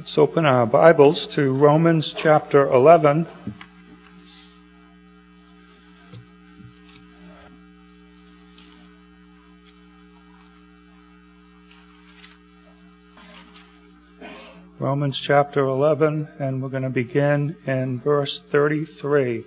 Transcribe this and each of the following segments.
Let's open our Bibles to Romans chapter 11. Romans chapter 11, and we're going to begin in verse 33.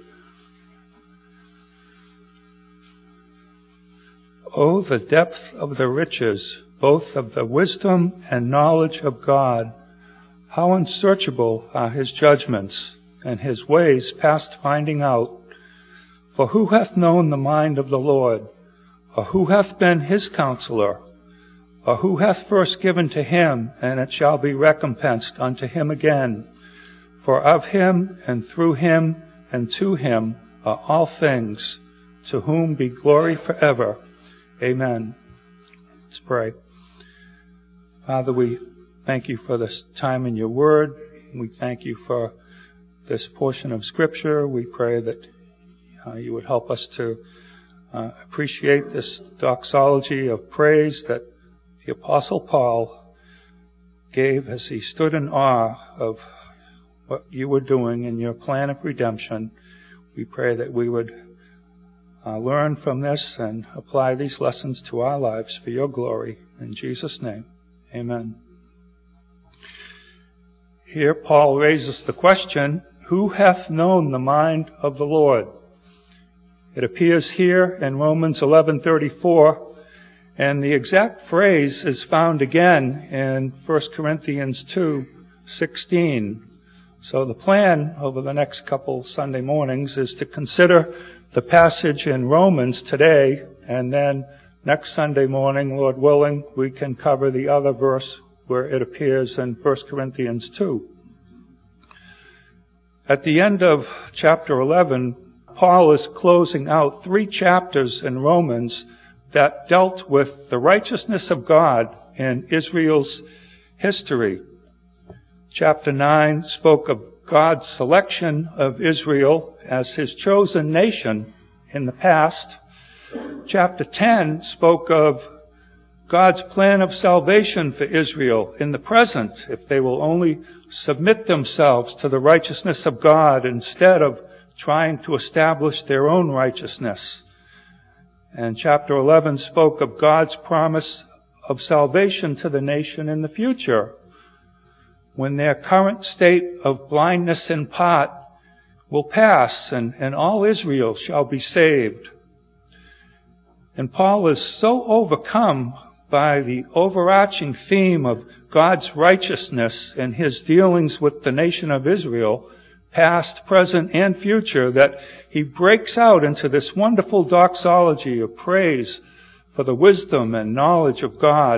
Oh, the depth of the riches, both of the wisdom and knowledge of God! How unsearchable are His judgments, and His ways past finding out. For who hath known the mind of the Lord? Or who hath been His counselor? Or who hath first given to Him, and it shall be recompensed unto Him again? For of Him, and through Him, and to Him are all things, to whom be glory forever. Amen. Let's pray. Father, we thank you for this time in your word. We thank you for this portion of Scripture. We pray that you would help us to appreciate this doxology of praise that the Apostle Paul gave as he stood in awe of what you were doing in your plan of redemption. We pray that we would learn from this and apply these lessons to our lives for your glory. In Jesus' name, amen. Here Paul raises the question, who hath known the mind of the Lord? It appears here in Romans 11:34, and the exact phrase is found again in 1 Corinthians 2:16. So the plan over the next couple Sunday mornings is to consider the passage in Romans today, and then next Sunday morning, Lord willing, we can cover the other verse where it appears in 1 Corinthians 2. At the end of chapter 11, Paul is closing out 3 chapters in Romans that dealt with the righteousness of God in Israel's history. Chapter 9 spoke of God's selection of Israel as His chosen nation in the past. Chapter 10 spoke of God's plan of salvation for Israel in the present, if they will only submit themselves to the righteousness of God instead of trying to establish their own righteousness. And chapter 11 spoke of God's promise of salvation to the nation in the future, when their current state of blindness in part will pass and all Israel shall be saved. And Paul is so overcome by the overarching theme of God's righteousness and His dealings with the nation of Israel, past, present, and future, that he breaks out into this wonderful doxology of praise for the wisdom and knowledge of God.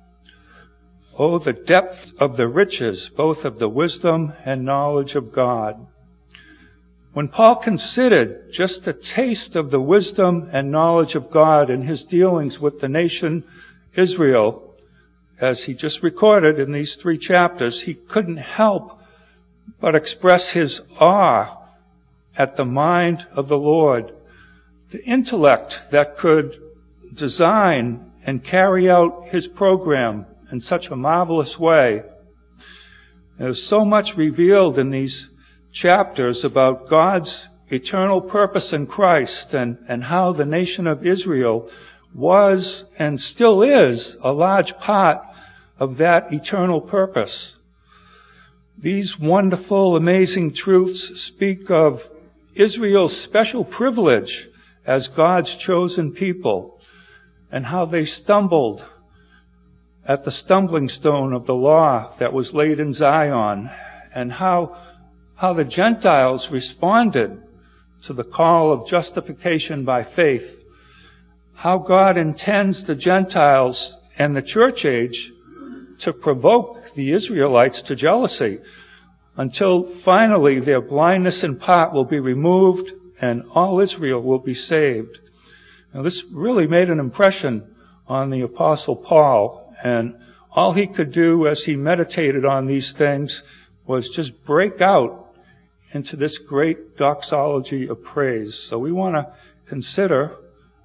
Oh, the depth of the riches, both of the wisdom and knowledge of God. When Paul considered just a taste of the wisdom and knowledge of God in his dealings with the nation Israel, as he just recorded in these 3 chapters, he couldn't help but express his awe at the mind of the Lord, the intellect that could design and carry out His program in such a marvelous way. There's so much revealed in these chapters about God's eternal purpose in Christ and how the nation of Israel was and still is a large part of that eternal purpose. These wonderful, amazing truths speak of Israel's special privilege as God's chosen people, and how they stumbled at the stumbling stone of the law that was laid in Zion, and how the Gentiles responded to the call of justification by faith, how God intends the Gentiles and the church age to provoke the Israelites to jealousy until finally their blindness in part will be removed and all Israel will be saved. Now, this really made an impression on the Apostle Paul, and all he could do as he meditated on these things was just break out into this great doxology of praise. So we want to consider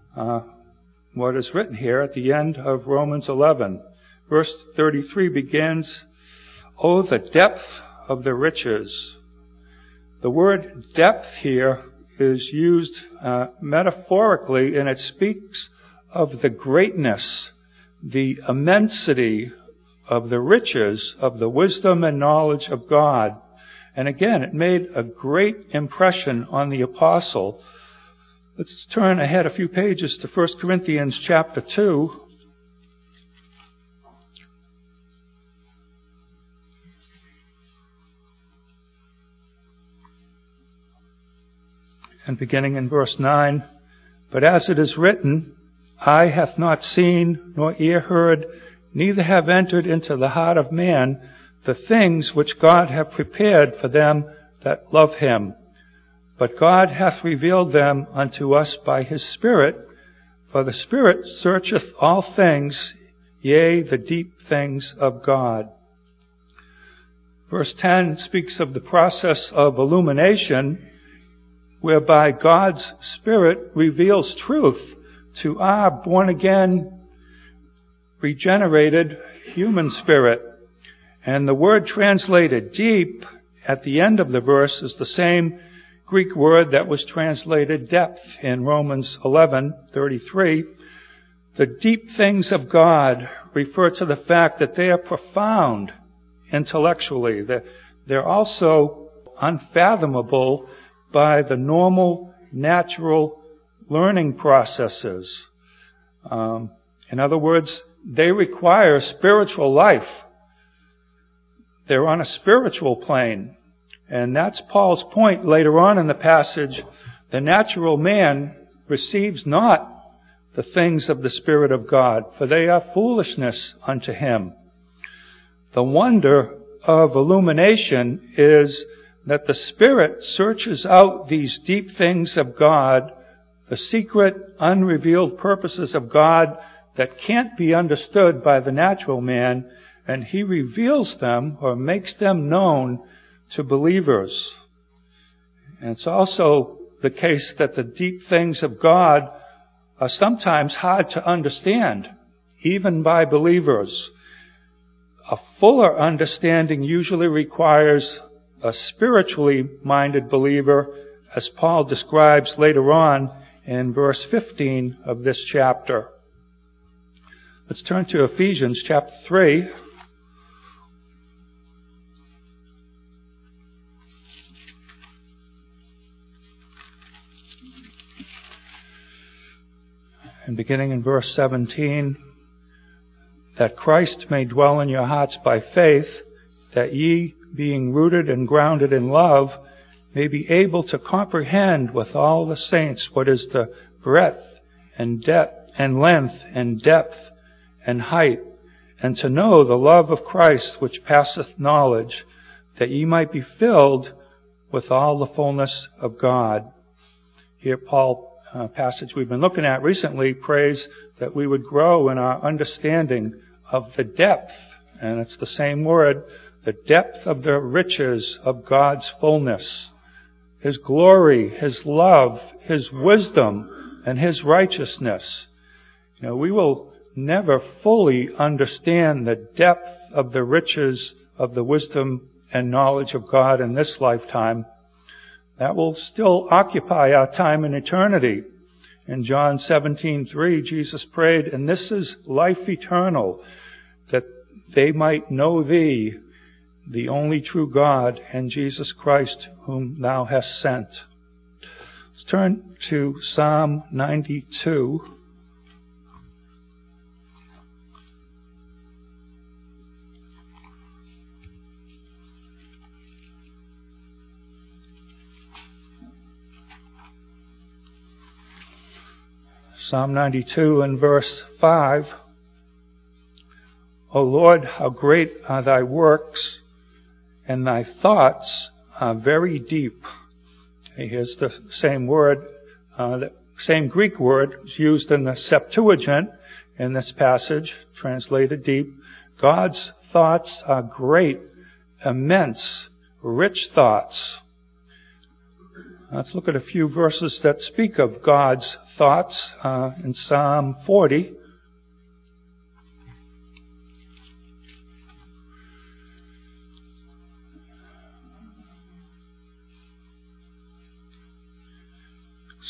what is written here at the end of Romans 11. Verse 33 begins, Oh, the depth of the riches. The word depth here is used metaphorically, and it speaks of the greatness, the immensity of the riches of the wisdom and knowledge of God. And again, it made a great impression on the apostle. Let's turn ahead a few pages to 1 Corinthians chapter 2. And beginning in verse 9, "But as it is written, eye hath not seen, nor ear heard, neither have entered into the heart of man the things which God hath prepared for them that love him. But God hath revealed them unto us by his Spirit, for the Spirit searcheth all things, yea, the deep things of God." Verse 10 speaks of the process of illumination, whereby God's Spirit reveals truth to our born-again, regenerated human spirit. And the word translated deep at the end of the verse is the same Greek word that was translated depth in Romans 11:33. The deep things of God refer to the fact that they are profound intellectually. They're also unfathomable by the normal, natural learning processes. In other words, they require spiritual life. They're on a spiritual plane. And that's Paul's point later on in the passage. The natural man receives not the things of the Spirit of God, for they are foolishness unto him. The wonder of illumination is that the Spirit searches out these deep things of God, the secret, unrevealed purposes of God that can't be understood by the natural man, and he reveals them or makes them known to believers. And it's also the case that the deep things of God are sometimes hard to understand, even by believers. A fuller understanding usually requires a spiritually minded believer, as Paul describes later on in verse 15 of this chapter. Let's turn to Ephesians chapter 3. And beginning in verse 17, "That Christ may dwell in your hearts by faith, that ye, being rooted and grounded in love, may be able to comprehend with all the saints what is the breadth and depth and length and depth and height, and to know the love of Christ which passeth knowledge, that ye might be filled with all the fullness of God." Here Paul, passage we've been looking at recently, prays that we would grow in our understanding of the depth, and it's the same word, the depth of the riches of God's fullness, His glory, His love, His wisdom, and His righteousness. We will never fully understand the depth of the riches of the wisdom and knowledge of God in this lifetime. That will still occupy our time in eternity. In John 17:3, Jesus prayed, "And this is life eternal, that they might know Thee, the only true God, and Jesus Christ, whom Thou hast sent." Let's turn to Psalm 92. Psalm 92 and verse 5. "O Lord, how great are Thy works, and Thy thoughts are very deep." Here's the same word, the same Greek word is used in the Septuagint in this passage, translated deep. God's thoughts are great, immense, rich thoughts. Let's look at a few verses that speak of God's thoughts in Psalm 40.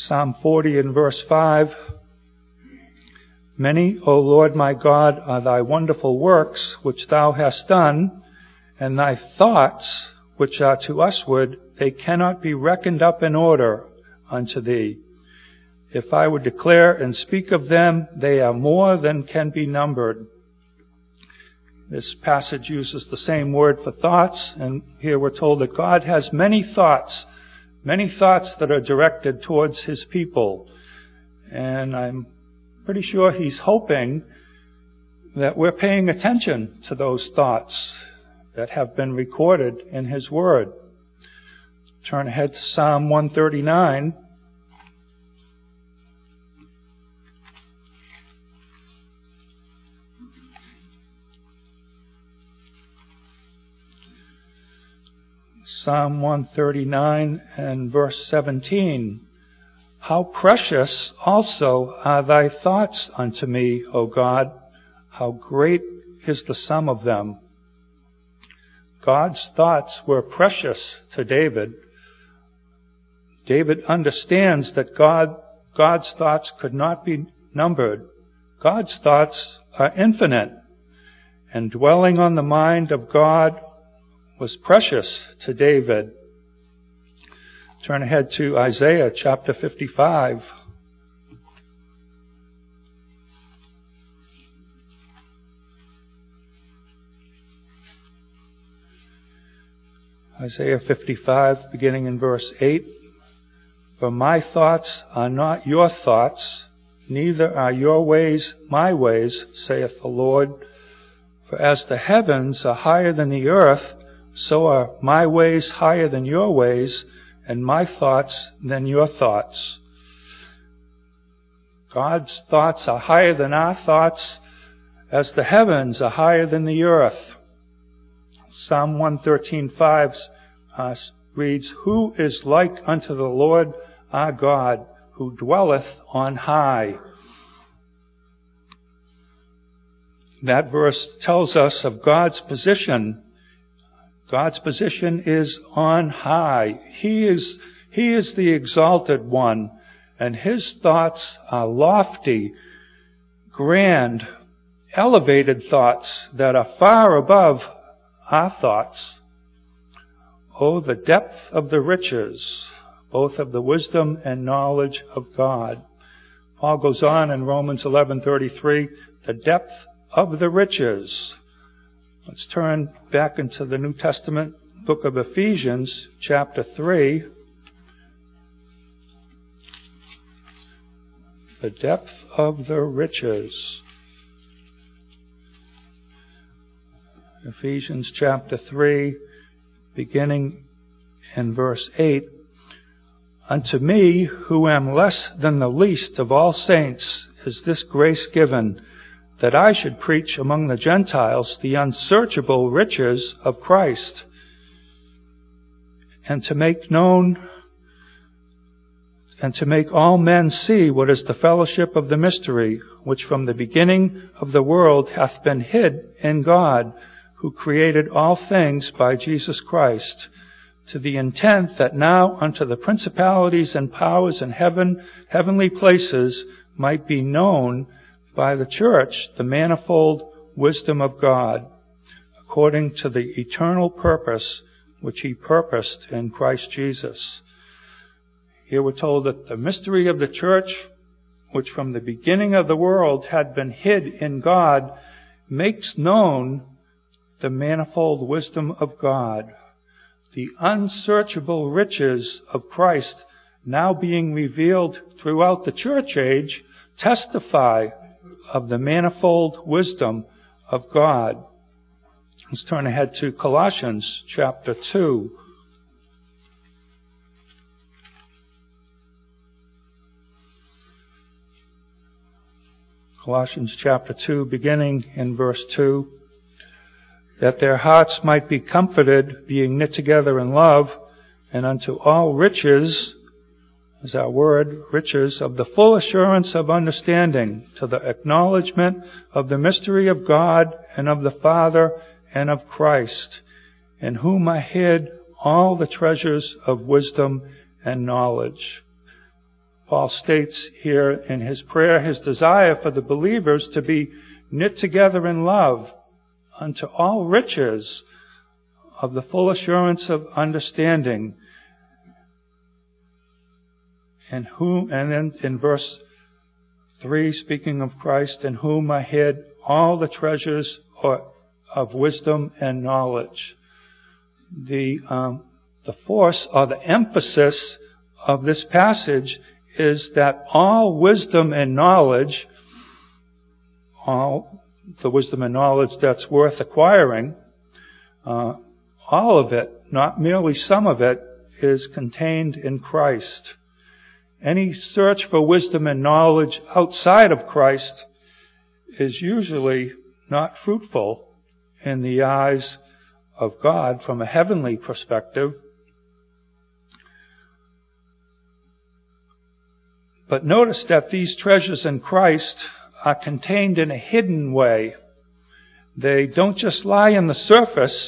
Psalm 40 and verse 5. Many, O Lord my God, are thy wonderful works which thou hast done, and thy thoughts which are to usward, they cannot be reckoned up in order unto thee. If I would declare and speak of them, they are more than can be numbered. This passage uses the same word for thoughts, and here we're told that God has many thoughts that are directed towards His people. And I'm pretty sure He's hoping that we're paying attention to those thoughts that have been recorded in His Word. Turn ahead to Psalm 139. Psalm 139 and verse 17. How precious also are thy thoughts unto me, O God. How great is the sum of them. God's thoughts were precious to David. David understands that God's thoughts could not be numbered. God's thoughts are infinite, and dwelling on the mind of God was precious to David. Turn ahead to Isaiah chapter 55. Isaiah 55, beginning in verse 8. For my thoughts are not your thoughts, neither are your ways my ways, saith the Lord. For as the heavens are higher than the earth, so are my ways higher than your ways, and my thoughts than your thoughts. God's thoughts are higher than our thoughts, as the heavens are higher than the earth. Psalm 113:5 reads, Who is like unto the Lord our God, who dwelleth on high? That verse tells us of God's position. God's position is on high. He is the exalted one, and His thoughts are lofty, grand, elevated thoughts that are far above our thoughts. Oh, the depth of the riches, both of the wisdom and knowledge of God. Paul goes on in Romans 11:33, the depth of the riches. Let's turn back into the New Testament book of Ephesians, chapter 3. The depth of the riches. Ephesians chapter 3, beginning in verse 8. Unto me, who am less than the least of all saints, is this grace given, that I should preach among the Gentiles the unsearchable riches of Christ, and to make all men see what is the fellowship of the mystery, which from the beginning of the world hath been hid in God, who created all things by Jesus Christ, to the intent that now unto the principalities and powers in heavenly places might be known by the church the manifold wisdom of God, according to the eternal purpose which He purposed in Christ Jesus. Here we're told that the mystery of the church, which from the beginning of the world had been hid in God, makes known the manifold wisdom of God. The unsearchable riches of Christ, now being revealed throughout the church age, testify of the manifold wisdom of God. Let's turn ahead to Colossians chapter 2. Colossians chapter 2, beginning in verse 2. That their hearts might be comforted, being knit together in love, and unto all riches, is our word, riches of the full assurance of understanding, to the acknowledgement of the mystery of God and of the Father and of Christ, in whom I hid all the treasures of wisdom and knowledge. Paul states here in his prayer his desire for the believers to be knit together in love unto all riches of the full assurance of understanding. And then in verse 3, speaking of Christ, in whom I hid all the treasures of wisdom and knowledge. The force or the emphasis of this passage is that all wisdom and knowledge, all the wisdom and knowledge that's worth acquiring, all of it, not merely some of it, is contained in Christ. Any search for wisdom and knowledge outside of Christ is usually not fruitful in the eyes of God from a heavenly perspective. But notice that these treasures in Christ are contained in a hidden way. They don't just lie on the surface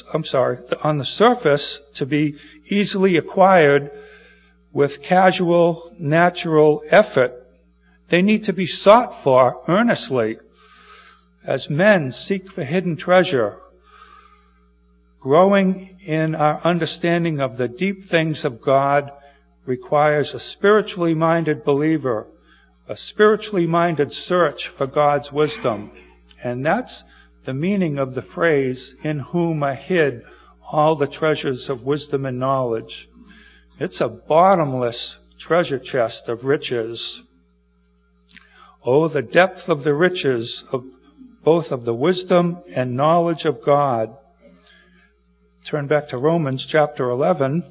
to be easily acquired with casual, natural effort. They need to be sought for earnestly as men seek for hidden treasure. Growing in our understanding of the deep things of God requires a spiritually minded believer, a spiritually minded search for God's wisdom. And that's the meaning of the phrase, in whom I hid all the treasures of wisdom and knowledge. It's a bottomless treasure chest of riches. Oh, the depth of the riches of both of the wisdom and knowledge of God. Turn back to Romans chapter 11.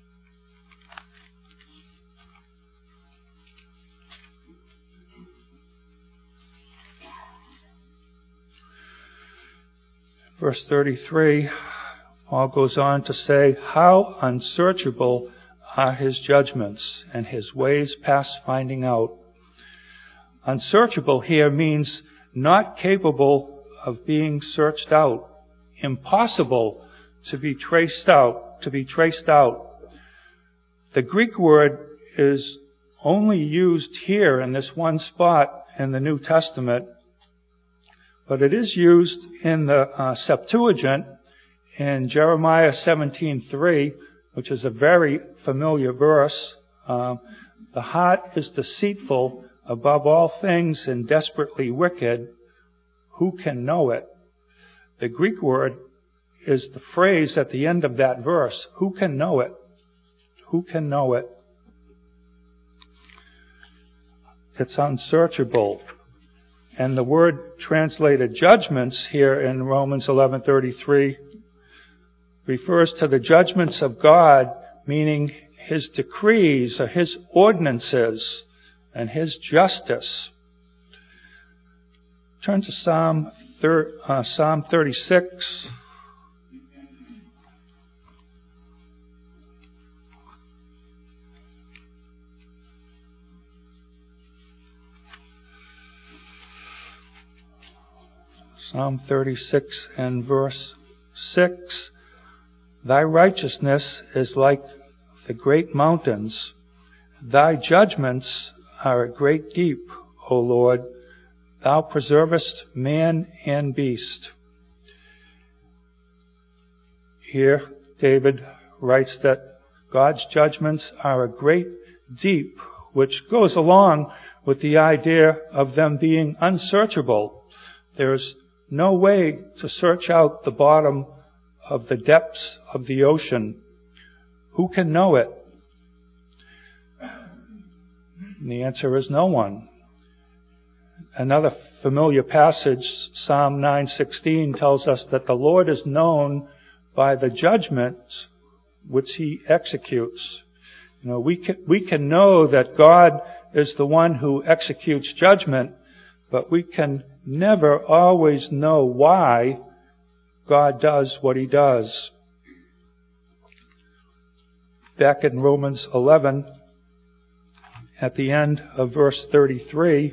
Verse 33, Paul goes on to say, how unsearchable are his judgments, and his ways past finding out. Unsearchable here means not capable of being searched out, impossible to be traced out. The Greek word is only used here in this one spot in the New Testament, but it is used in the Septuagint in Jeremiah 17:3, which is a very familiar verse. The heart is deceitful above all things and desperately wicked. Who can know it? The Greek word is the phrase at the end of that verse. Who can know it? Who can know it? It's unsearchable. And the word translated judgments here in Romans 11:33 refers to the judgments of God, meaning his decrees or his ordinances and his justice. Turn to Psalm 36. Psalm 36 and verse 6. Thy righteousness is like the great mountains. Thy judgments are a great deep, O Lord. Thou preservest man and beast. Here, David writes that God's judgments are a great deep, which goes along with the idea of them being unsearchable. There's no way to search out the bottom of the depths of the ocean. Who can know it? And the answer is no one. Another familiar passage, Psalm 9:16, tells us that the Lord is known by the judgments which he executes. You know, we can know that God is the one who executes judgment, but we can never always know why God does what he does. Back in Romans 11, at the end of verse 33,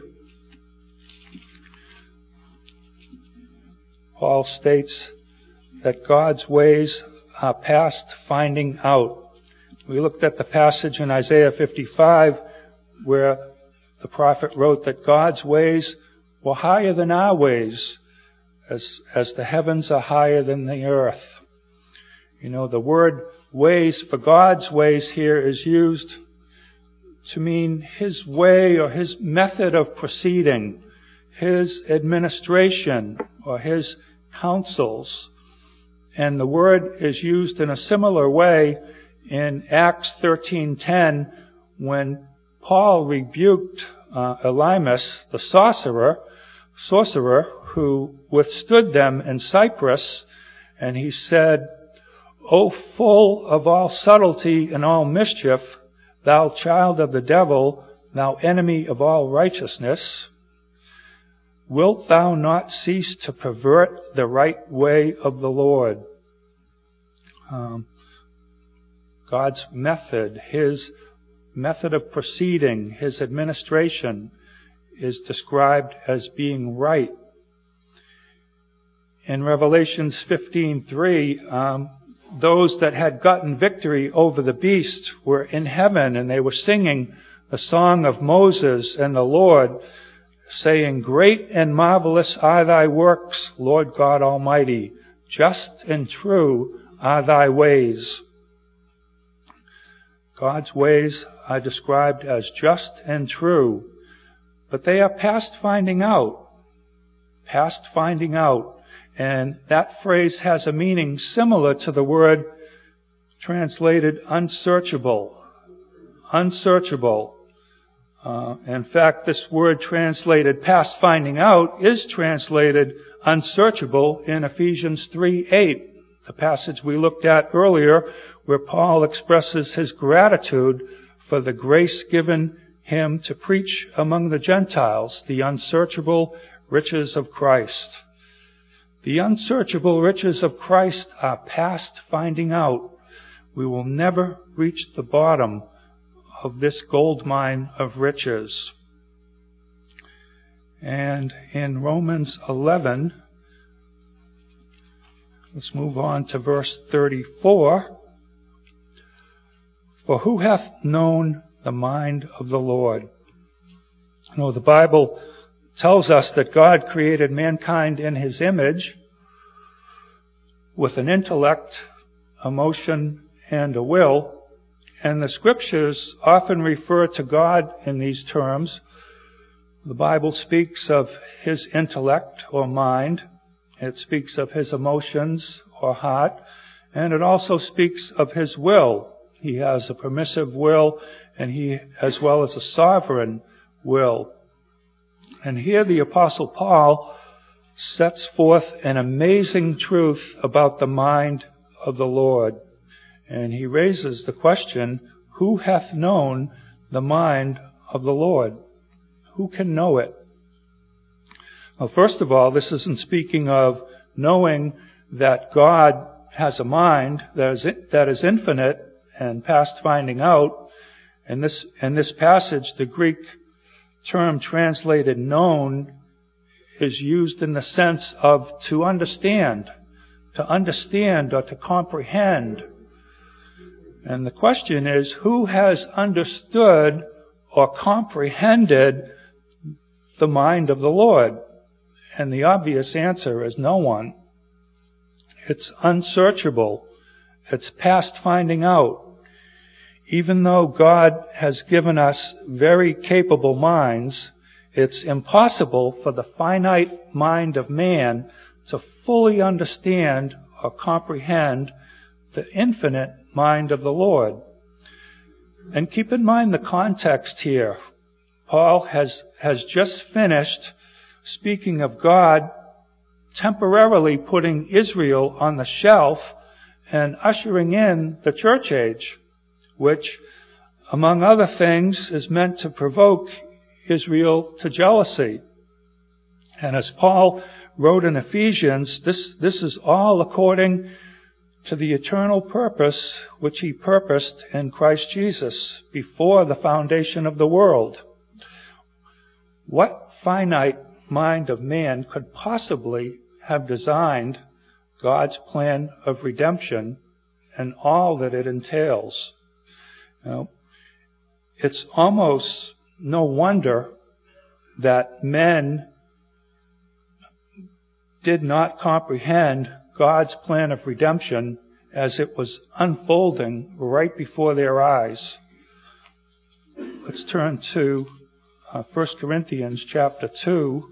Paul states that God's ways are past finding out. We looked at the passage in Isaiah 55 where the prophet wrote that God's ways were higher than our ways, as the heavens are higher than the earth. You know, the word ways for God's ways here is used to mean His way or His method of proceeding, His administration or His counsels. And the word is used in a similar way in Acts 13:10 when Paul rebuked Elymas, the sorcerer who withstood them in Cyprus, and he said, "O full of all subtlety and all mischief, thou child of the devil, thou enemy of all righteousness, wilt thou not cease to pervert the right way of the Lord?" God's method, His method of proceeding, His administration is described as being right. In Revelations 15:3, those that had gotten victory over the beast were in heaven, and they were singing the song of Moses and the Lord, saying, "Great and marvelous are thy works, Lord God Almighty. Just and true are thy ways." God's ways are described as just and true, but they are past finding out. Past finding out. And that phrase has a meaning similar to the word translated unsearchable. Unsearchable. In fact, this word translated past finding out is translated unsearchable in Ephesians 3:8, the passage we looked at earlier, where Paul expresses his gratitude for the grace given him to preach among the Gentiles the unsearchable riches of Christ. The unsearchable riches of Christ are past finding out. We will never reach the bottom of this gold mine of riches. And in Romans 11, let's move on to verse 34. "For who hath known the mind of the Lord?" You know, the Bible tells us that God created mankind in His image with an intellect, emotion, and a will. And the Scriptures often refer to God in these terms. The Bible speaks of His intellect or mind. It speaks of His emotions or heart. And it also speaks of His will. He has a permissive will, and He, as well as a sovereign will. And here the Apostle Paul sets forth an amazing truth about the mind of the Lord. And he raises the question, who hath known the mind of the Lord? Who can know it? Well, first of all, this isn't speaking of knowing that God has a mind that is infinite and past finding out. In this passage, the Greek term translated known is used in the sense of to understand or to comprehend. And the question is, who has understood or comprehended the mind of the Lord? And the obvious answer is no one. It's unsearchable. It's past finding out. Even though God has given us very capable minds, it's impossible for the finite mind of man to fully understand or comprehend the infinite mind of the Lord. And keep in mind the context here. Paul has just finished speaking of God temporarily putting Israel on the shelf and ushering in the church age, which, among other things, is meant to provoke Israel to jealousy. And as Paul wrote in Ephesians, this is all according to the eternal purpose which He purposed in Christ Jesus before the foundation of the world. What finite mind of man could possibly have designed God's plan of redemption and all that it entails? It's almost no wonder that men did not comprehend God's plan of redemption as it was unfolding right before their eyes. Let's turn to 1 Corinthians chapter 2.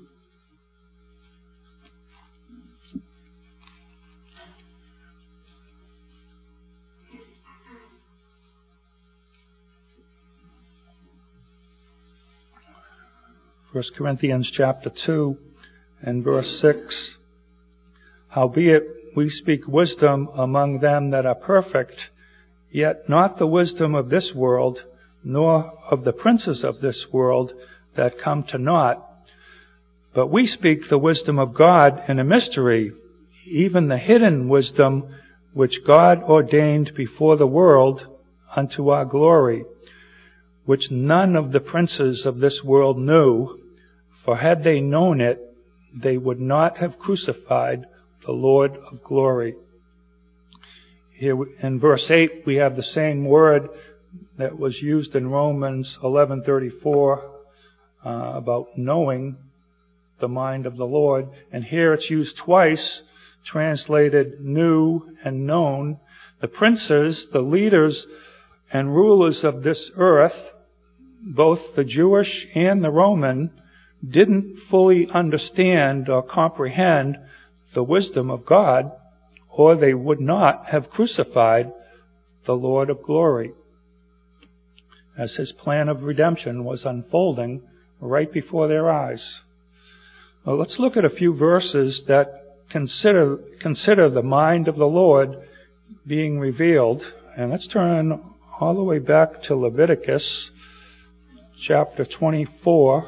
1 Corinthians chapter 2 and verse 6. Howbeit we speak wisdom among them that are perfect, yet not the wisdom of this world, nor of the princes of this world that come to naught. But we speak the wisdom of God in a mystery, even the hidden wisdom which God ordained before the world unto our glory, which none of the princes of this world knew, for had they known it, they would not have crucified the Lord of glory. Here in verse 8 we have the same word that was used in Romans 11:34 about knowing the mind of the Lord. And here it's used twice, translated knew and known. The princes, the leaders and rulers of this earth, both the Jewish and the Roman, didn't fully understand or comprehend the wisdom of God, or they would not have crucified the Lord of glory, as his plan of redemption was unfolding right before their eyes. Well, let's look at a few verses that consider the mind of the Lord being revealed. And let's turn all the way back to Leviticus chapter 24.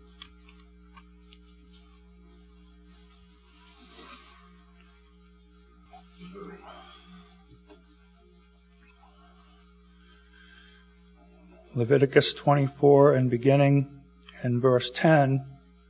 Leviticus 24 and beginning in verse 10.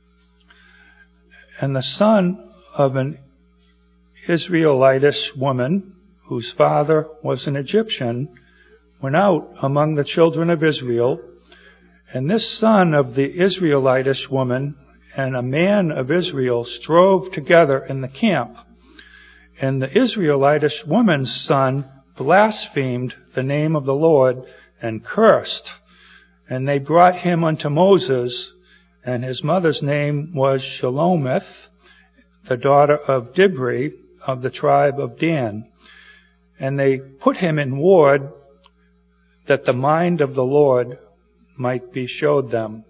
And the son of an Israelitish woman, whose father was an Egyptian, went out among the children of Israel. And this son of the Israelitish woman and a man of Israel strove together in the camp. And the Israelitish woman's son blasphemed the name of the Lord and cursed. And they brought him unto Moses, and his mother's name was Shelomith, the daughter of Dibri of the tribe of Dan. And they put him in ward, that the mind of the Lord might be showed them.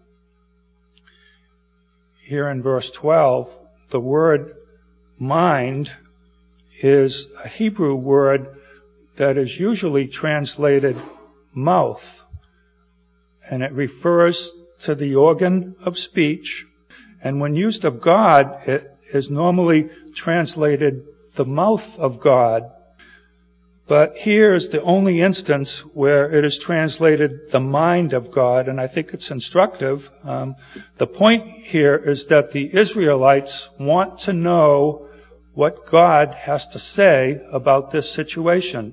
Here in verse 12, the word mind is a Hebrew word that is usually translated mouth, and it refers to the organ of speech. And when used of God, it is normally translated the mouth of God. But here is the only instance where it is translated the mind of God, and I think it's instructive. The point here is that the Israelites want to know what God has to say about this situation.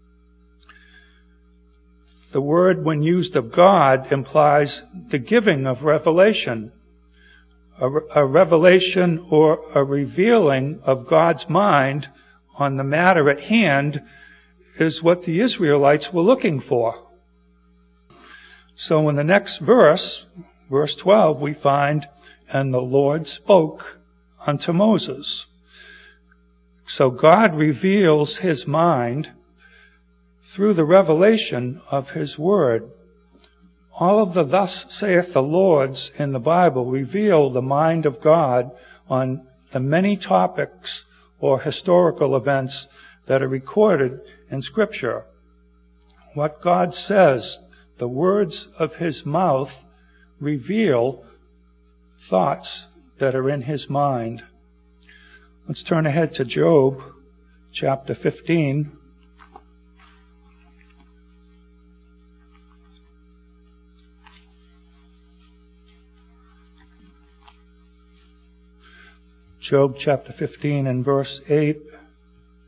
The word, when used of God, implies the giving of revelation. A revelation or a revealing of God's mind on the matter at hand is what the Israelites were looking for. So in the next verse, verse 12, we find, and the Lord spoke unto Moses. So God reveals his mind through the revelation of his word. All of the thus saith the Lord's in the Bible reveal the mind of God on the many topics or historical events that are recorded in Scripture. What God says, the words of his mouth, reveal thoughts that are in his mind. Let's turn ahead to Job chapter 15. Job chapter 15 and verse 8.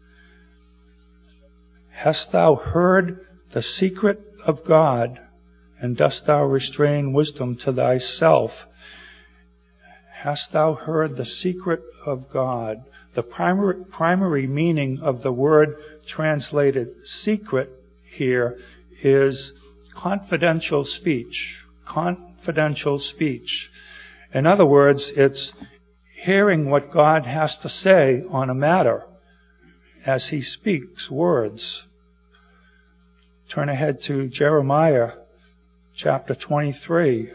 Hast thou heard the secret of God, and dost thou restrain wisdom to thyself? Hast thou heard the secret of God? The primary meaning of the word translated secret here is confidential speech. Confidential speech. In other words, it's hearing what God has to say on a matter as He speaks words. Turn ahead to Jeremiah chapter 23.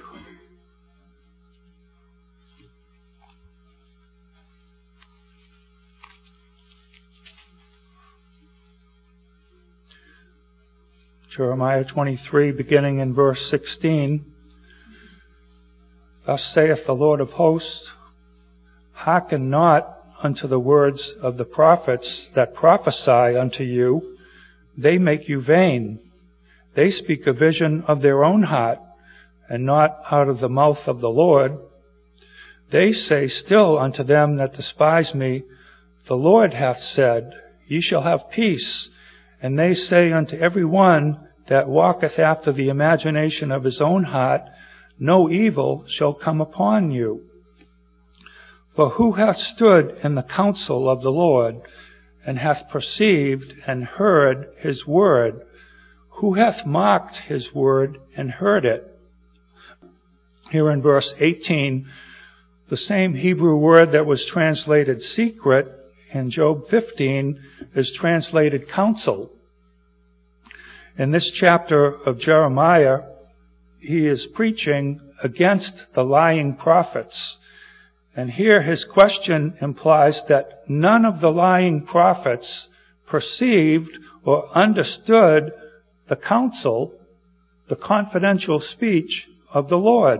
Jeremiah 23, beginning in verse 16. Thus saith the Lord of hosts, hearken not unto the words of the prophets that prophesy unto you. They make you vain. They speak a vision of their own heart, and not out of the mouth of the Lord. They say still unto them that despise me, the Lord hath said, Ye shall have peace. And they say unto every one that walketh after the imagination of his own heart, no evil shall come upon you. For who hath stood in the counsel of the Lord, and hath perceived and heard His word? Who hath marked His word and heard it? Here in verse 18, the same Hebrew word that was translated secret in Job 15 is translated counsel. In this chapter of Jeremiah, he is preaching against the lying prophets. And here his question implies that none of the lying prophets perceived or understood the counsel, the confidential speech of the Lord.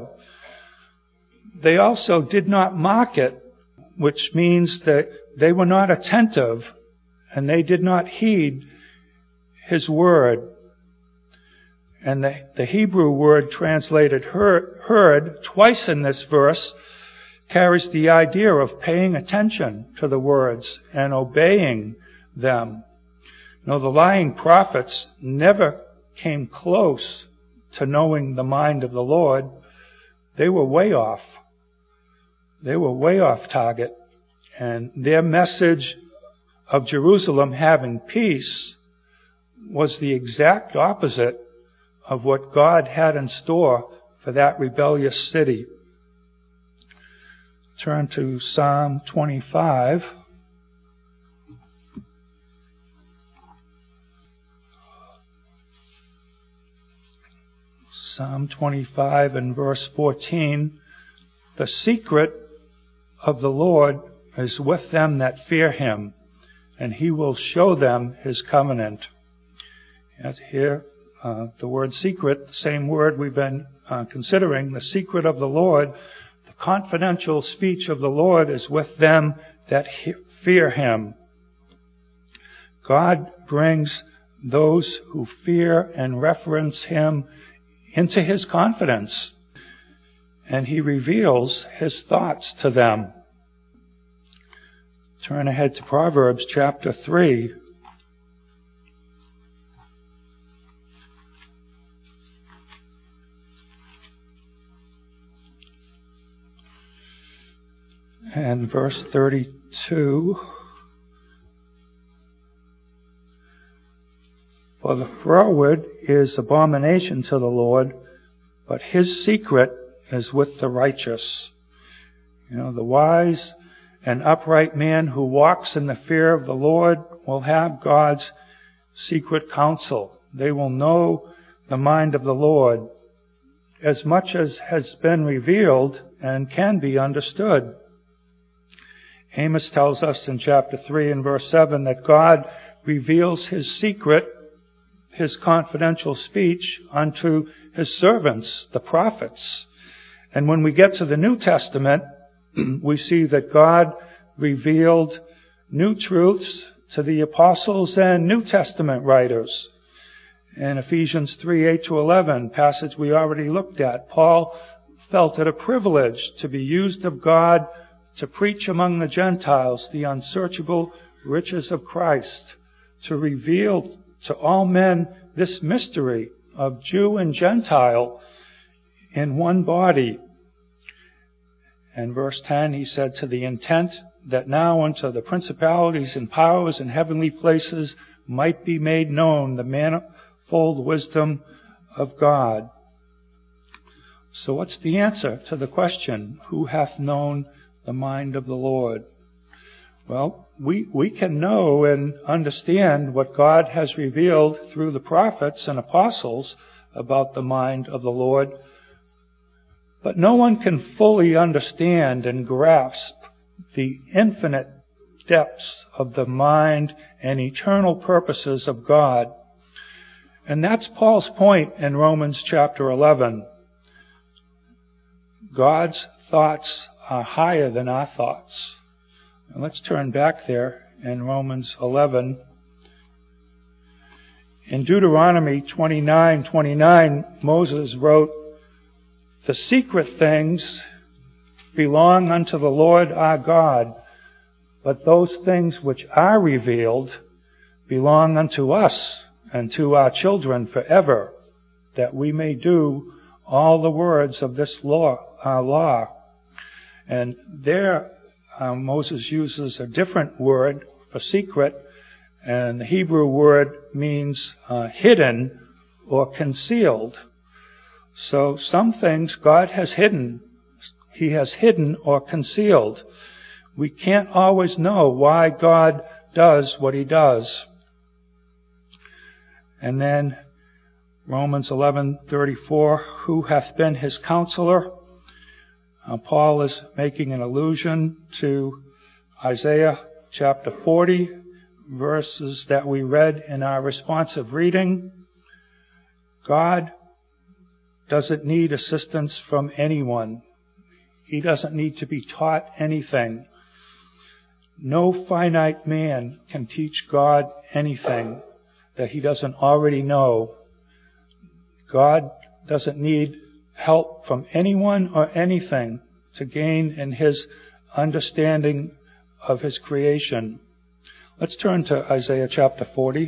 They also did not mark it, which means that they were not attentive and they did not heed His word. And the Hebrew word translated heard twice in this verse carries the idea of paying attention to the words and obeying them. No, the lying prophets never came close to knowing the mind of the Lord. They were way off. They were way off target. And their message of Jerusalem having peace was the exact opposite of what God had in store for that rebellious city. Turn to Psalm 25. Psalm 25 and verse 14. The secret of the Lord is with them that fear Him, and He will show them His covenant. And here, the word secret, the same word we've been considering, the secret of the Lord, the confidential speech of the Lord is with them that fear Him. God brings those who fear and reverence Him into His confidence, and He reveals His thoughts to them. Turn ahead to Proverbs chapter 3. And verse 32. For the froward is abomination to the Lord, but His secret is with the righteous. The wise and upright man who walks in the fear of the Lord will have God's secret counsel. They will know the mind of the Lord as much as has been revealed and can be understood. Amos tells us in chapter 3 and verse 7 that God reveals His secret, His confidential speech unto His servants, the prophets. And when we get to the New Testament, we see that God revealed new truths to the apostles and New Testament writers. In Ephesians 3:8-11, passage we already looked at, Paul felt it a privilege to be used of God to preach among the Gentiles the unsearchable riches of Christ, to reveal to all men this mystery of Jew and Gentile in one body. And verse 10, he said, to the intent that now unto the principalities and powers in heavenly places might be made known the manifold wisdom of God. So what's the answer to the question, who hath known the mind of the Lord? Well, we can know and understand what God has revealed through the prophets and apostles about the mind of the Lord, but no one can fully understand and grasp the infinite depths of the mind and eternal purposes of God. And that's Paul's point in Romans chapter 11. God's thoughts are higher than our thoughts. And let's turn back there in Romans 11. In Deuteronomy 29:29, Moses wrote, the secret things belong unto the Lord our God, but those things which are revealed belong unto us and to our children forever, that we may do all the words of this law. And there Moses uses a different word for secret, and the Hebrew word means hidden or concealed. So some things God has hidden. He has hidden or concealed. We can't always know why God does what He does. And then Romans 11:34, who hath been His counselor? Paul is making an allusion to Isaiah chapter 40, verses that we read in our responsive reading. God doesn't need assistance from anyone. He doesn't need to be taught anything. No finite man can teach God anything that He doesn't already know. God doesn't need help from anyone or anything to gain in His understanding of His creation. Let's turn to Isaiah chapter 40.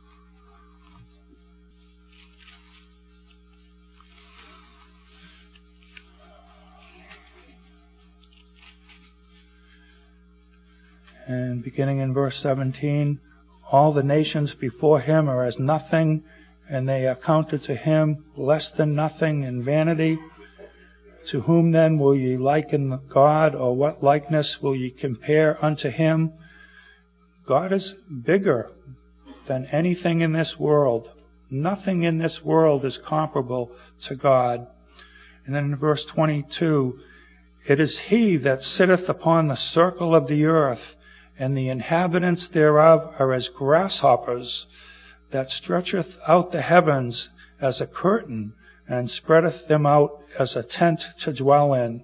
And beginning in verse 17, all the nations before Him are as nothing, and they are counted to Him less than nothing in vanity. To whom then will ye liken God, or what likeness will ye compare unto Him? God is bigger than anything in this world. Nothing in this world is comparable to God. And then in verse 22, it is He that sitteth upon the circle of the earth, and the inhabitants thereof are as grasshoppers, that stretcheth out the heavens as a curtain, and spreadeth them out as a tent to dwell in.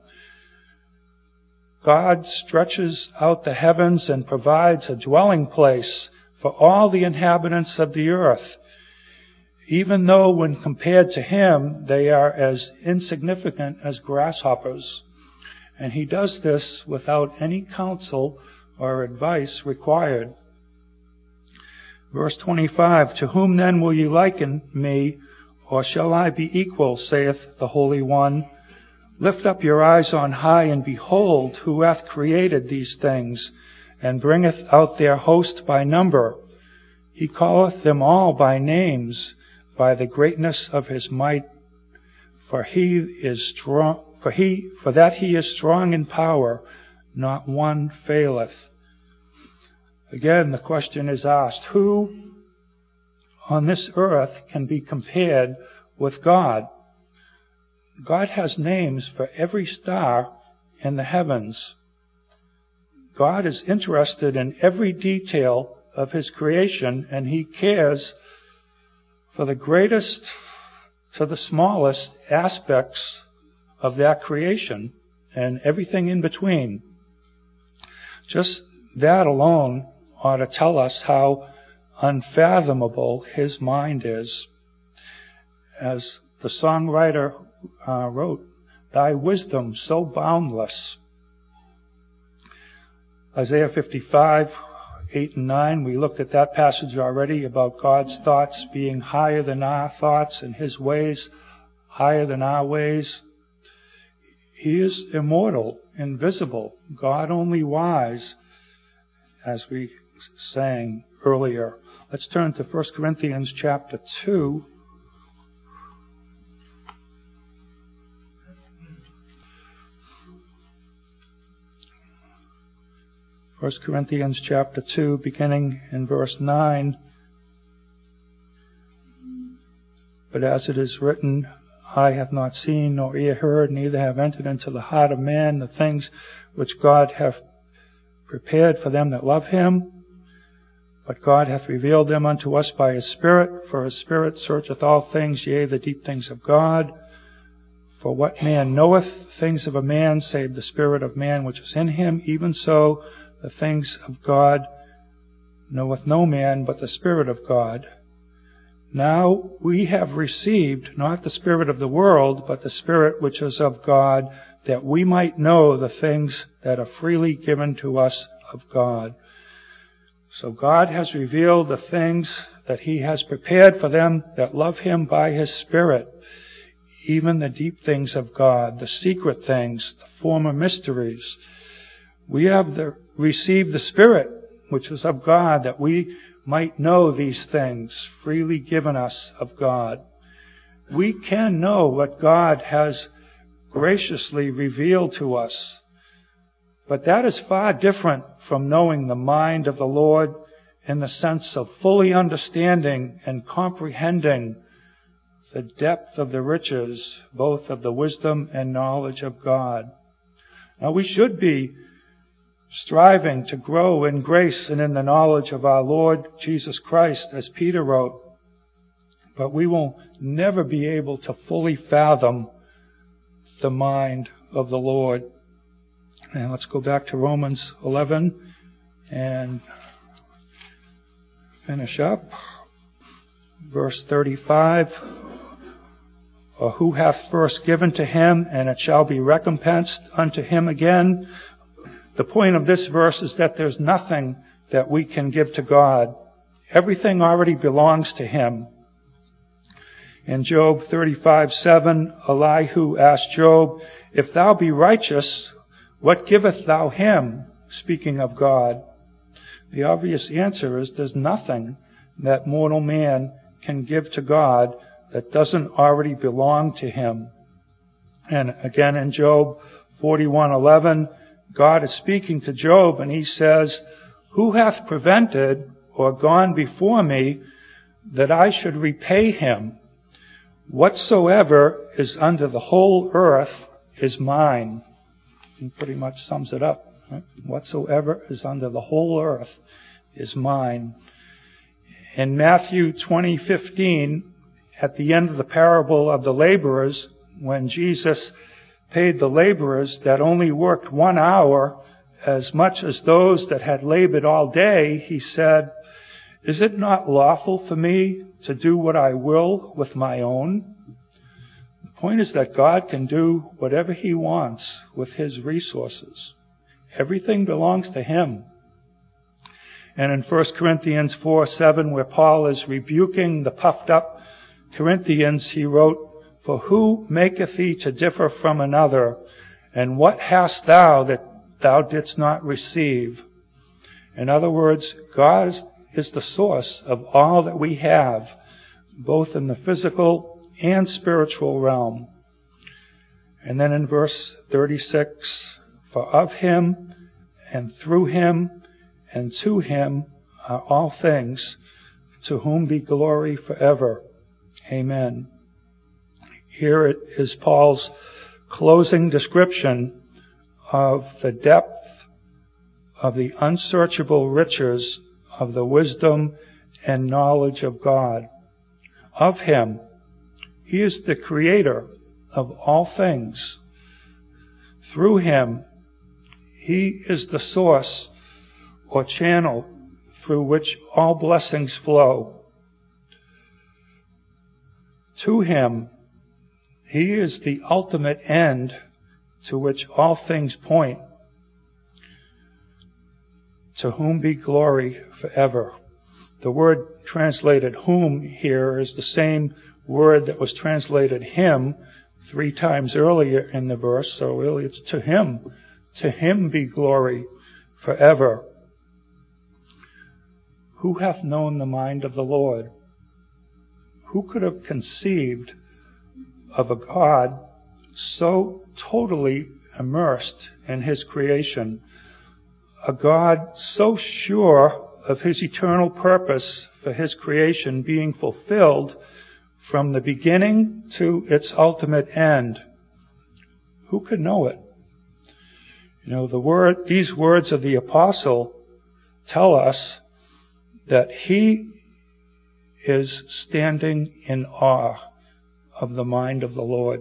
God stretches out the heavens and provides a dwelling place for all the inhabitants of the earth, even though when compared to Him they are as insignificant as grasshoppers. And He does this without any counsel or advice required. Verse 25, to whom then will ye liken me, or shall I be equal, saith the Holy One? Lift up your eyes on high, and behold, who hath created these things, and bringeth out their host by number. He calleth them all by names, by the greatness of His might. For that He is strong in power, not one faileth. Again, the question is asked, who on this earth can be compared with God? God has names for every star in the heavens. God is interested in every detail of His creation, and He cares for the greatest to the smallest aspects of that creation and everything in between. Just that alone ought to tell us how unfathomable His mind is. As the songwriter wrote, Thy wisdom so boundless. Isaiah 55 8 and 9. We looked at that passage already about God's thoughts being higher than our thoughts and His ways higher than our ways. He is immortal, invisible, God only wise, as we sang earlier. Let's turn to 1 Corinthians chapter 2. 1 Corinthians chapter 2, beginning in verse 9. But as it is written, eye have not seen, nor ear heard, neither have entered into the heart of man the things which God hath prepared for them that love Him. But God hath revealed them unto us by His Spirit, for His Spirit searcheth all things, yea, the deep things of God. For what man knoweth things of a man, save the spirit of man which is in him? Even so, the things of God knoweth no man but the Spirit of God. Now we have received not the spirit of the world, but the Spirit which is of God, that we might know the things that are freely given to us of God. So God has revealed the things that He has prepared for them that love Him by His Spirit, even the deep things of God, the secret things, the former mysteries. We have received the Spirit which is of God, that we might know these things freely given us of God. We can know what God has graciously revealed to us. But that is far different from knowing the mind of the Lord in the sense of fully understanding and comprehending the depth of the riches, both of the wisdom and knowledge of God. Now we should be striving to grow in grace and in the knowledge of our Lord Jesus Christ, as Peter wrote. But we will never be able to fully fathom the mind of the Lord. And let's go back to Romans 11 and finish up. Verse 35. Or who hath first given to him, and it shall be recompensed unto him again. The point of this verse is that there's nothing that we can give to God. Everything already belongs to Him. In Job 35:7, Elihu asked Job, if thou be righteous, what giveth thou him? Speaking of God. The obvious answer is there's nothing that mortal man can give to God that doesn't already belong to Him. And again in Job 41:11, God is speaking to Job and He says, who hath prevented or gone before me that I should repay him? Whatsoever is under the whole earth is mine. He pretty much sums it up. Right? Whatsoever is under the whole earth is mine. In Matthew 20:15, at the end of the parable of the laborers, when Jesus paid the laborers that only worked 1 hour as much as those that had labored all day, He said, is it not lawful for me to do what I will with my own? The point is that God can do whatever He wants with His resources. Everything belongs to Him. And in 1 Corinthians 4:7, where Paul is rebuking the puffed up Corinthians, he wrote, for who maketh thee to differ from another? And what hast thou that thou didst not receive? In other words, God is the source of all that we have, both in the physical and spiritual realm. And then in verse 36, for of Him and through Him and to Him are all things, to whom be glory forever. Amen. Here it is Paul's closing description of the depth of the unsearchable riches of the wisdom and knowledge of God. Of Him, He is the creator of all things. Through Him, He is the source or channel through which all blessings flow. To Him, He is the ultimate end to which all things point. To whom be glory forever. The word translated whom here is the same word that was translated him 3 times earlier in the verse. So really it's to him. To him be glory forever. Who hath known the mind of the Lord? Who could have conceived of a God so totally immersed in His creation? A God so sure of His eternal purpose for His creation being fulfilled from the beginning to its ultimate end. Who could know it? These words of the apostle tell us that he is standing in awe of the mind of the Lord.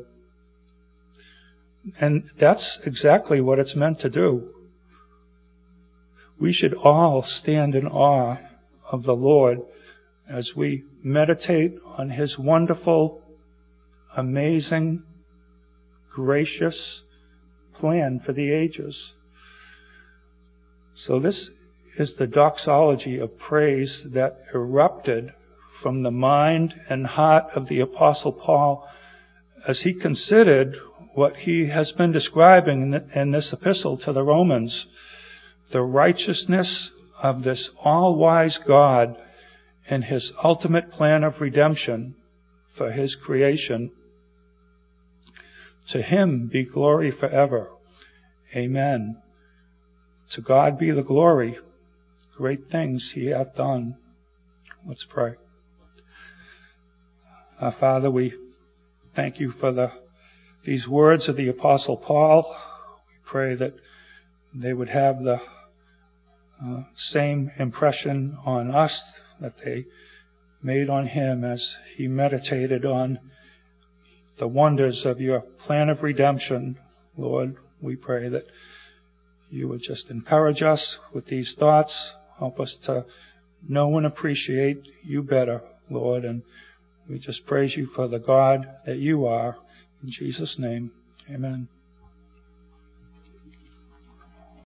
And that's exactly what it's meant to do. We should all stand in awe of the Lord as we meditate on His wonderful, amazing, gracious plan for the ages. So this is the doxology of praise that erupted from the mind and heart of the Apostle Paul as he considered what he has been describing in this epistle to the Romans, the righteousness of this all-wise God and His ultimate plan of redemption for His creation. To Him be glory forever. Amen. To God be the glory. Great things He hath done. Let's pray. Our Father, we thank You for these words of the Apostle Paul. We pray that they would have the same impression on us that they made on him as he meditated on the wonders of Your plan of redemption. Lord, we pray that You would just encourage us with these thoughts. Help us to know and appreciate You better, Lord. And we just praise You for the God that You are. In Jesus' name, amen.